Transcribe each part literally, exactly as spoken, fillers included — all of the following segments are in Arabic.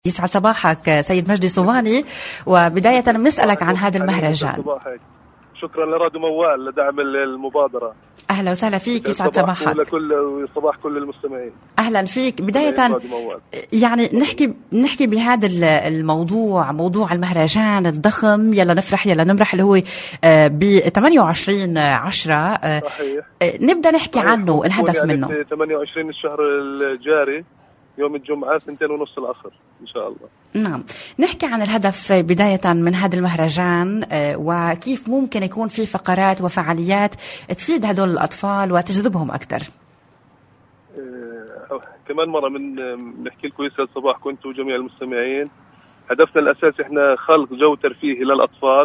يسعد صباحك سيد مجدي صواني، وبداية بنسألك عن هذا المهرجان. شكرا لراديو موال لدعم المبادرة. أهلا وسهلا فيك، يسعد صباحك. لكل صباح كل المستمعين. أهلا فيك. بداية يعني نحكي نحكي بهذا الموضوع، موضوع المهرجان الضخم يلا نفرح يلا نمرح اللي هو ب ثمانية وعشرين عشرة. صحيح. نبدأ نحكي صحيح. عنه الهدف يعني منه. ثمانية وعشرين الشهر الجاري يوم الجمعة سنتين ونص الآخر إن شاء الله. نعم، نحكي عن الهدف بداية من هذا المهرجان، وكيف ممكن يكون في فقرات وفعاليات تفيد هدول الأطفال وتجذبهم أكثر. آه، كمان مرة من نحكي لكم يسعد صباح كنتوا وجميع المستمعين. هدفنا الأساسي إحنا خلق جو ترفيهي للأطفال،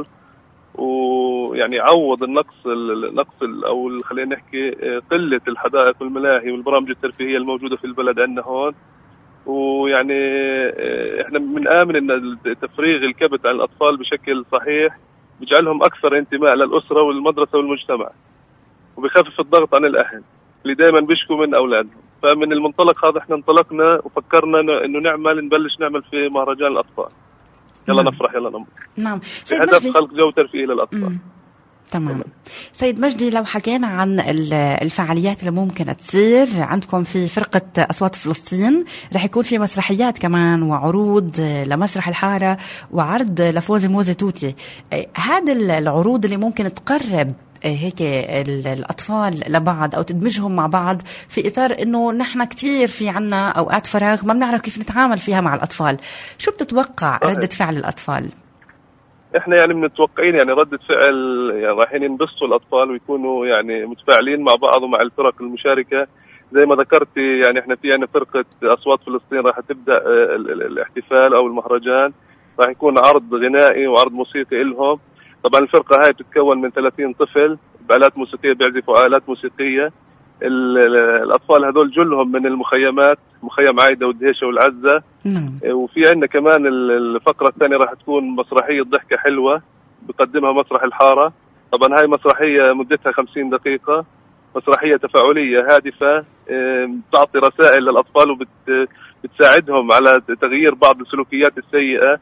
ويعني عوض النقص النقص او خلينا نحكي قله الحدائق والملاهي والبرامج الترفيهيه الموجوده في البلد عندنا هون. ويعني احنا بنآمن ان تفريغ الكبت عن الاطفال بشكل صحيح بيجعلهم اكثر انتماء للاسره والمدرسه والمجتمع، وبيخفف الضغط عن الاهل اللي دائما بيشكوا من اولادهم. فمن المنطلق هذا احنا انطلقنا وفكرنا انه نعمل نبلش نعمل في مهرجان الاطفال. يلا نعم. نفرح يلا نمر. نعم. هدف خلق جو ترفيهي للأطفال. مم. تمام. سيد مجدي، لو حكينا عن الفعاليات اللي ممكن تصير عندكم في فرقة أصوات فلسطين، رح يكون في مسرحيات كمان وعروض لمسرح الحارة وعرض لفوزي موزي توتي. هذا العروض اللي ممكن تقرب هيك الأطفال لبعض أو تدمجهم مع بعض في إطار إنه نحن كتير في عنا أوقات فراغ ما بنعرف كيف نتعامل فيها مع الأطفال. شو بتتوقع ردة فعل الأطفال؟ إحنا يعني متوقعين يعني ردة فعل يعني رايحين ينبسطوا الأطفال ويكونوا يعني متفاعلين مع بعض ومع الفرق المشاركة. زي ما ذكرتي يعني إحنا في يعني فرقة أصوات فلسطين راح تبدأ الاحتفال أو المهرجان، راح يكون عرض غنائي وعرض موسيقي إلهم. طبعا الفرقة هاي بتتكون من ثلاثين طفل بآلات موسيقية بيعزفوا آلات موسيقية. الأطفال هذول جلهم من المخيمات، مخيم عايدة والدهيشة والعزة. نعم. وفي عندنا كمان الفقرة الثانية راح تكون مسرحية ضحكة حلوة بقدمها مسرح الحارة. طبعا هاي مسرحية مدتها خمسين دقيقة، مسرحية تفاعلية هادفة تعطي رسائل للأطفال وبتساعدهم على تغيير بعض السلوكيات السيئة.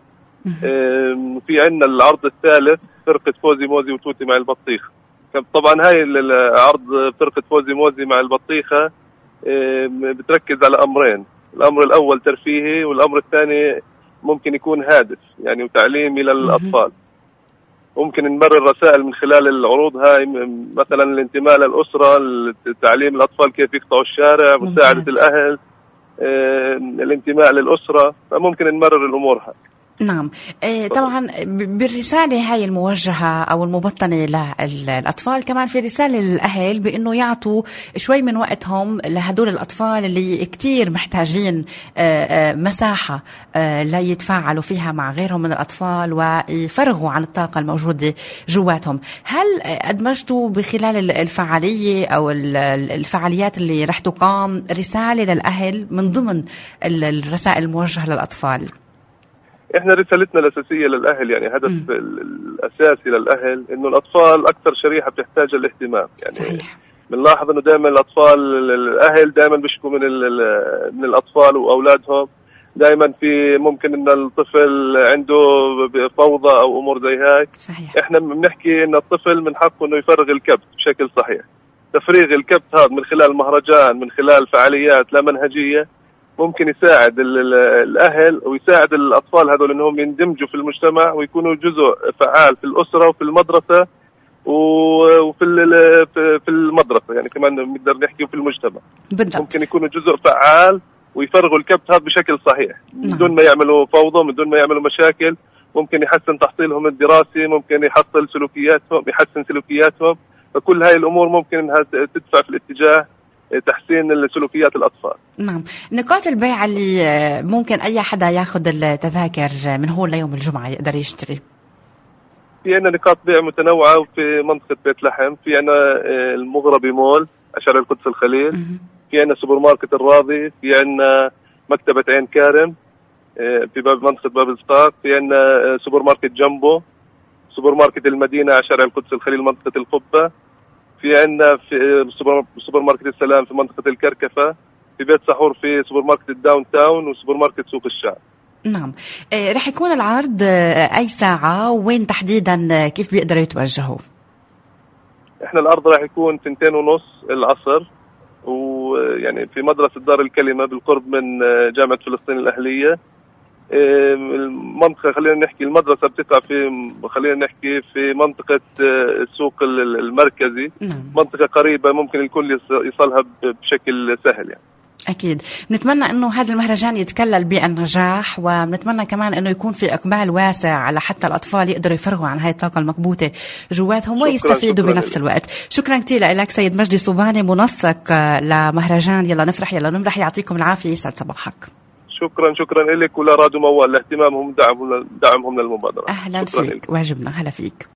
في عندنا العرض الثالث فرقة فوزي موزي وتوتي مع البطيخ. طبعا هاي العرض فرقة فوزي موزي مع البطيخة بتركز على أمرين، الأمر الأول ترفيهي والأمر الثاني ممكن يكون هادف يعني وتعليمي للأطفال. ممكن نمرر رسائل من خلال العروض هاي، مثلا الانتماء للأسرة، تعليم الأطفال كيف يقطعوا الشارع، مساعدة الأهل، الانتماء للأسرة. فممكن نمرر الأمور هاي. نعم. إيه طبعا بالرسالة هاي الموجهة أو المبطنة للأطفال كمان في رسالة للأهل بأنه يعطوا شوي من وقتهم لهدول الأطفال اللي كتير محتاجين مساحة ليتفاعلوا فيها مع غيرهم من الأطفال ويفرغوا عن الطاقة الموجودة جواتهم. هل أدمجتوا بخلال الفعالية أو الفعاليات اللي رح تقام رسالة للأهل من ضمن الرسائل الموجهة للأطفال؟ احنا رسالتنا الاساسيه للاهل يعني هدف م. الاساسي للاهل انه الاطفال اكثر شريحه بتحتاج الاهتمام. يعني صحيح. بنلاحظ انه دائما الاطفال الاهل دائما بيشكوا من من الاطفال واولادهم. دائما في ممكن ان الطفل عنده فوضى او امور زي هاي. صحيح. احنا بنحكي ان الطفل من حقه انه يفرغ الكبت بشكل صحيح. تفريغ الكبت هذا من خلال المهرجان، من خلال فعاليات لا منهجيه، ممكن يساعد الأهل ويساعد الأطفال هذول إنهم يندمجوا في المجتمع ويكونوا جزء فعال في الأسرة وفي المدرسة وفي في المدرسة يعني كمان نقدر نحكي في المجتمع. بالضبط. ممكن يكونوا جزء فعال ويفرغوا الكبت هذا بشكل صحيح. نعم. من دون ما يعملوا فوضى، من دون ما يعملوا مشاكل. ممكن يحسن تحصيلهم الدراسي، ممكن يحصل سلوكياتهم، يحسن سلوكياتهم. فكل هاي الأمور ممكن إنها تدفع في الاتجاه تحسين سلوكيات الأطفال. نعم. نقاط البيع اللي ممكن أي حدا ياخد التذاكر من هون ليوم الجمعة يقدر يشتري؟ في عنا نقاط بيع متنوعة في منطقة بيت لحم. في عنا المغربي مول شارع القدس الخليل. م- في عنا سوبر ماركت الراضي. في عنا مكتبة عين كارم في باب منطقة باب الزقاق. في عنا سوبر ماركت جنبو، سوبر ماركت المدينة شارع القدس الخليل منطقة القبة. في عندنا في سوبر ماركت السلام في منطقة الكركفة. في بيت سحور في سوبر ماركت الداون تاون وسوبر ماركت سوق الشعب. نعم. آه رح يكون العرض آه أي ساعة، وين تحديدا آه كيف بيقدروا يتوجهوا؟ إحنا العرض رح يكون تنتين ونص العصر، ويعني في مدرسة دار الكلمة بالقرب من آه جامعة فلسطين الأهلية. آه المنطقة خلينا نحكي المدرسة بتقع في خلينا نحكي في منطقة آه السوق المركزي. نعم. منطقة قريبة ممكن الكل يصلها بشكل سهل يعني. أكيد. بنتمنى أنه هذا المهرجان يتكلل بالنجاح، وبنتمنى كمان أنه يكون في إقبال واسع على حتى الأطفال يقدروا يفرغوا عن هاي الطاقة المكبوتة جواتهم ويستفيدوا شكراً بنفس الوقت. شكرا كتير لك سيد مجدي صوباني، منسق لمهرجان يلا نفرح يلا نمرح. يعطيكم العافية، يسعد صباحك. شكرا شكرا لك ولراديو موال لاهتمامهم دعمهم دعمهم للمبادرة. أهلا فيك، واجبنا. هلا فيك.